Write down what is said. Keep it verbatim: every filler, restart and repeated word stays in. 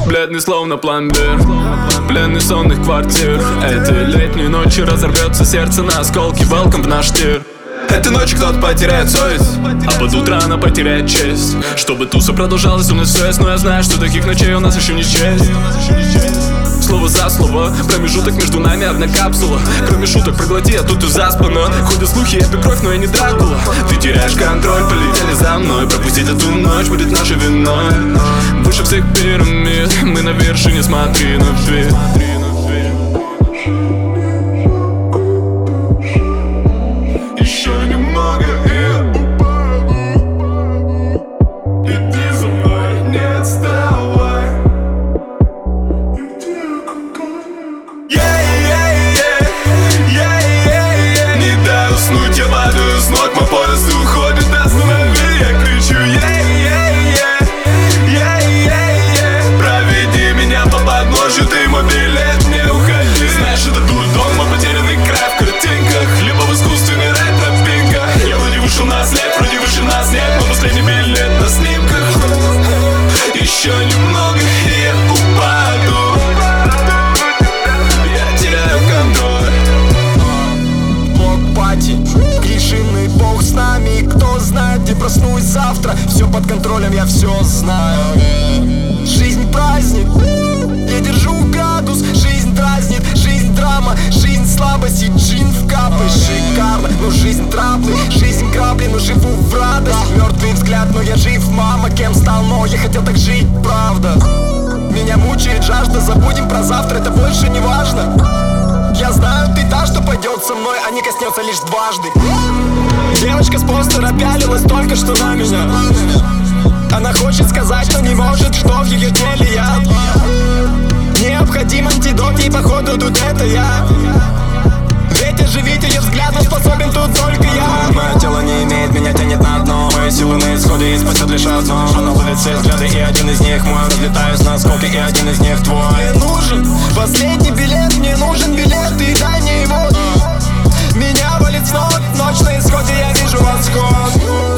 бледный, словно пломбир, пленный сонных квартир. Этой летней ночью разорвется сердце на осколки. Welcome в наш тир. Этой ночью кто-то потеряет совесть, а под утро она потеряет честь. Чтобы туса продолжалась, у нас все есть, но я знаю, что таких ночей у нас еще не честь. Слово за слово, промежуток между нами одна капсула. Кроме шуток проглоти, а тут и заспано. Ходят слухи, я пью кровь, но я не Дракула. Ты теряешь контроль, полетели за мной. Пропустить эту ночь будет нашей виной. Выше всех пирамид, мы на вершине, смотри на вид. Еще немного и упаду. Иди за мной, не отставай. Не дай уснуть, я падаю с ног, мой поезд уходит, останови, я кричу, проведи меня по подножью, ты мой билет, не уходи. Знаешь, это дурдом, мой потерянный край в картинках, либо в искусственной ретро-пинках. Я вроде вышел на след, вроде выше нас нет, но последний билет на снимках. Еще немного и я упаду. Я теряю контроль. Блок-пати, клишиный бог с нами. Кто знает, где проснусь завтра. Все под контролем, я все знаю. Жизнь праздник, я держу градус. Жизнь дразнит, жизнь драма. Жизнь слабости, джин в капы. Шикарно, но жизнь траблы. Жизнь грабли, но живу в радость. Мертвый взгляд, но я жив, мама. Кем стал, но я хотел так жить, правда. Меня мучает жажда, забудем про завтра, это больше не важно. Я знаю, ты та, что пойдет со мной, а не коснется лишь дважды. Девочка с постера пялилась только что на меня. Она хочет сказать, но не может, что в ее теле яд. Необходим антидот, и походу тут это я. Ведь оживить ее взглядом способен тут только я. Мое тело не имеет, меня тянет на дно. Мои силы на исходе и спасет лишь одно. Она ловит все взгляды, и один из них мой. Разлетаюсь на осколки, и один из них твой. Мне нужен последний билет, мне нужен билет, и дай мне его. Меня валит с ног, ночь на исходе, я вижу восход.